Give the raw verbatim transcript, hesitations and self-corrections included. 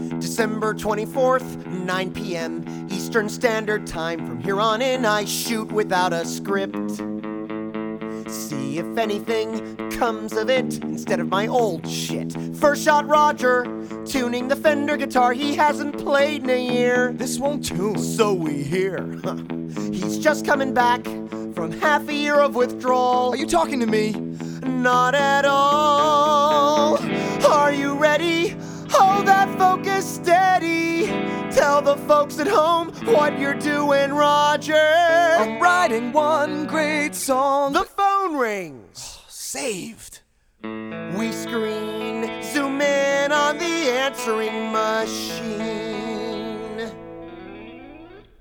December twenty-fourth, nine p m Eastern Standard Time. From here on in, I shoot without a script. See if anything comes of it instead of my old shit. First shot Roger, tuning the Fender guitar he hasn't played in a year. This won't tune. So we hear. He's just coming back from half a year of withdrawal. Are you talking to me? Not at all. Are you ready? Hold that focus steady. Tell the folks at home what you're doing, Roger. I'm writing one great song. The phone rings. Saved. We screen, zoom in on the answering machine.